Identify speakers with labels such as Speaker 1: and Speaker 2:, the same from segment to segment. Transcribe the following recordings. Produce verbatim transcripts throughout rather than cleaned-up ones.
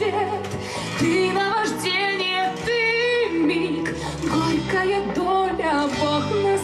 Speaker 1: свет, ты наваждение, ты миг, горькая доля, Бог нас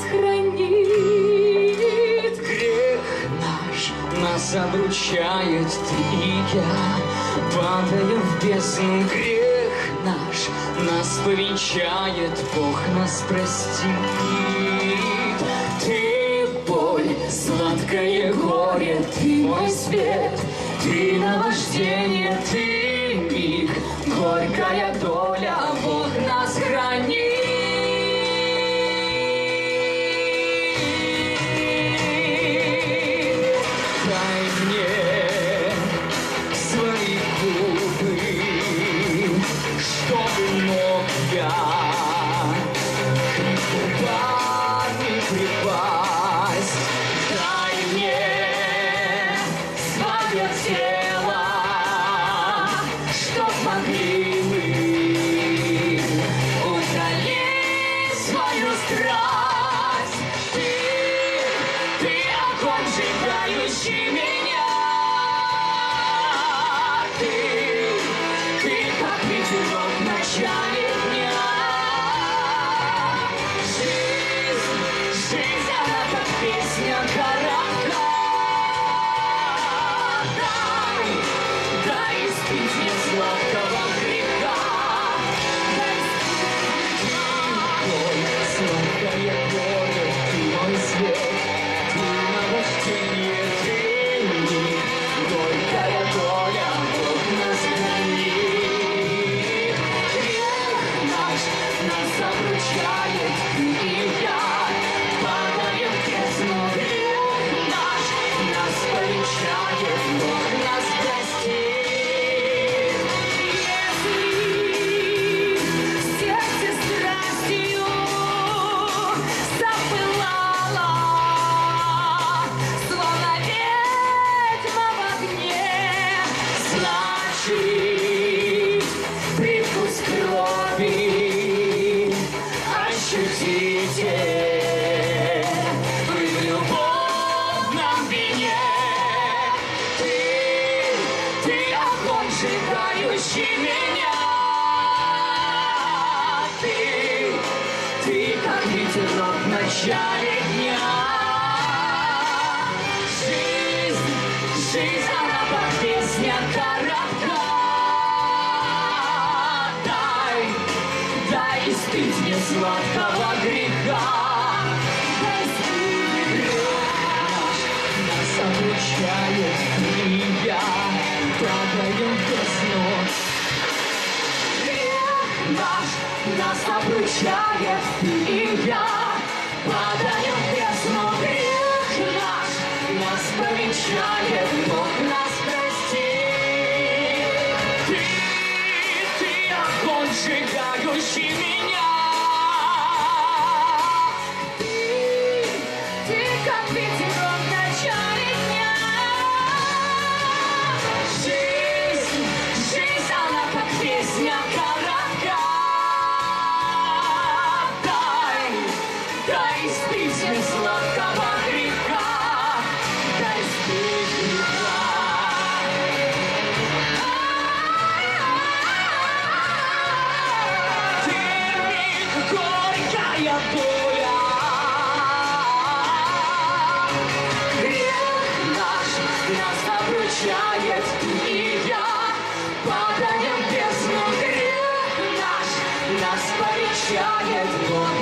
Speaker 1: хранит.
Speaker 2: Грех наш нас обручает, ты и я, падая в бездну. Грех наш нас повенчает, Бог нас простит. Ты боль, сладкое горе, ты мой свет, ты наваждение, ты миг, горькая доля, Бог нас хранит. Дай мне свои губы, чтобы мог я к губам не припасть. Дай мне свое тело, чтоб могли мы утолить свою страсть. Ты, ты огонь, сжигающий меня. Ты, ты как ветерок в начале дня. Жизнь, жизнь, она как песня коротка. Дай, дай испить мне сладкого греха. Дай испить боль, сладкое горе, ты мой свет, ты наваждение, ты миг, горькая доля, Бог нас хранит. Грех наш нас обручает, ты и я, падаем в бездну. Грех наш нас повенчает, Бог нас простит.
Speaker 1: Если в сердце страстью запылала, словно ведьма в огне,
Speaker 2: Значит, привкус крови ощутите вы в любовном вине. Ты, ты огонь, сжигающий меня. Ты, ты как ветерок в начале дня. Жизнь, жизнь, она как песня коротка. Дай, дай испить мне сладкого греха. Дай испить грех наш, нас обручает, ты и я, падаем в бездну. Грех наш нас обручает, ты и я, падаем в бездну. Грех наш нас повенчает, Бог нас простит. Ты, ты огонь, сжигающий меня.
Speaker 1: ты, ты как ветерок в начале дня.
Speaker 2: Жизнь, жизнь, она как песня коротка. Дай, дай испить мне сладкого греха. Дай испить греха. Ты миг, горькая доля. Грех наш нас обручает, ты и я, падаем в бездну. Грех наш нас повенчает, Бог